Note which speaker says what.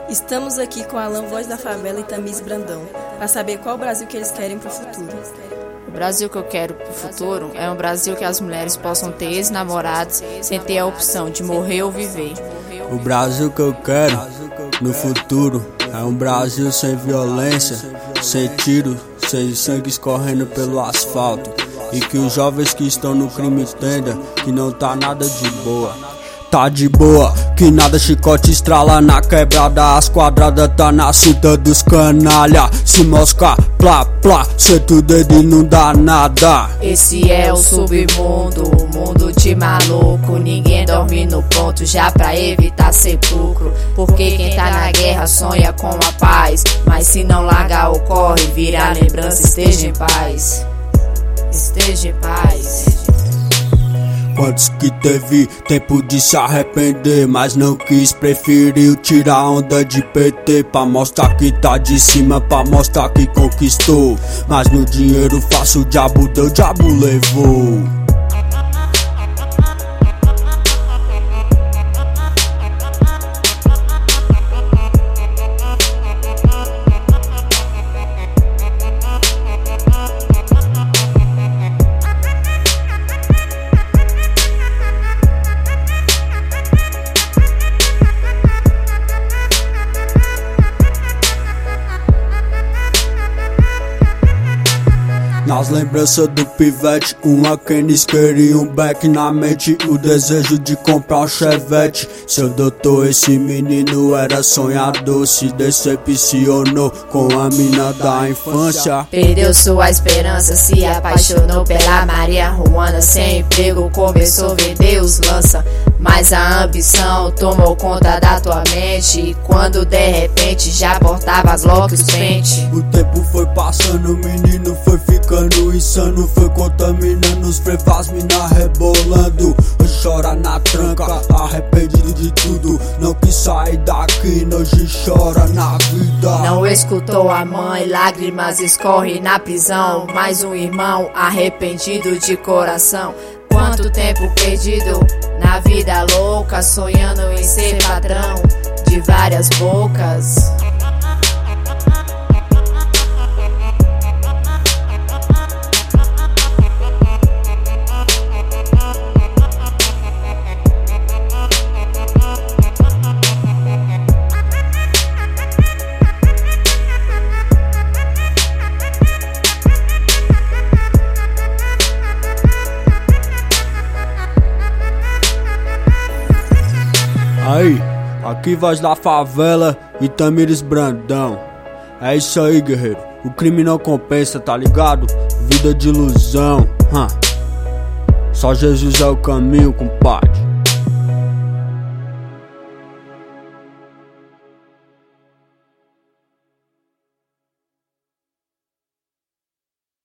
Speaker 1: Estamos aqui com Alan, voz da favela, e Tamiz Brandão, para saber qual o Brasil que eles querem para o futuro.
Speaker 2: O Brasil que eu quero para o futuro é um Brasil que as mulheres possam ter ex-namorados sem ter a opção de morrer ou viver.
Speaker 3: O Brasil que eu quero no futuro é um Brasil sem violência, sem tiro, sem sangue escorrendo pelo asfalto. E que os jovens que estão no crime entendam que não tá nada de boa. Tá de boa, que nada chicote estrala na quebrada. As quadradas tá na cinta dos canalha. Se moscar, plá, plá, senta o dedo e não dá nada.
Speaker 2: Esse é o submundo, o mundo de maluco. Ninguém dorme no ponto já pra evitar sepulcro. Porque quem tá na guerra sonha com a paz. Mas se não largar o corre, vira lembrança, esteja em paz. Esteja em paz.
Speaker 3: Quantos que teve tempo de se arrepender, mas não quis, preferiu tirar onda de PT pra mostrar que tá de cima, pra mostrar que conquistou. Mas no dinheiro fácil o diabo deu, o diabo levou. Nas lembranças do pivete, uma Kenis queria um back na mente, o desejo de comprar um chevette. Seu doutor, esse menino era sonhador, se decepcionou com a mina da infância.
Speaker 2: Perdeu sua esperança, se apaixonou pela Maria Ruana. Sem emprego começou a vender os lança, mas a ambição tomou conta da tua mente. E quando de repente já portava as locks pente.
Speaker 3: O tempo foi passando, o menino foi ficando insano, foi contaminando os frevas, mina rebolando. Chora na tranca, arrependido de tudo, não quis sair daqui, hoje chora na vida.
Speaker 2: Não escutou a mãe, lágrimas escorrem na prisão. Mais um irmão arrependido de coração. Quanto tempo perdido na vida louca, sonhando em ser patrão de várias bocas.
Speaker 3: Aí, aqui voz da favela e Tamiz Brandão. É isso aí, guerreiro. O crime não compensa, tá ligado? Vida de ilusão. Só Jesus é o caminho, compadre.